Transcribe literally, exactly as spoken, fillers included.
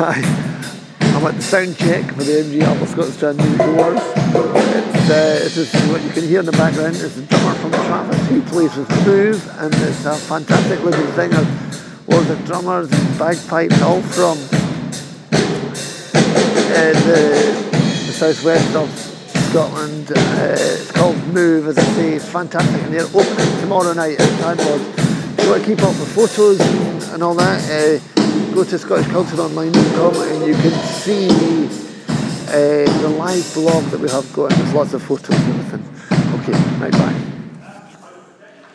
Hi, I'm at the sound check for the M G Albert Scott Strand Music Awards. It's, uh, this is what you can hear in the background. It's the drummer from Travis. He plays with Move, and it's a fantastic looking thing. There's loads of drummers and bagpipes, all from uh, the, the southwest of Scotland. Uh, it's called Move, as I say. It's fantastic, and they're opening tomorrow night at Tadmord. If you want to keep up with photos and, and all that, uh, go to scottish culture online dot com and you can see uh, the live blog that we have going. There's lots of photos and everything. Okay, right, bye.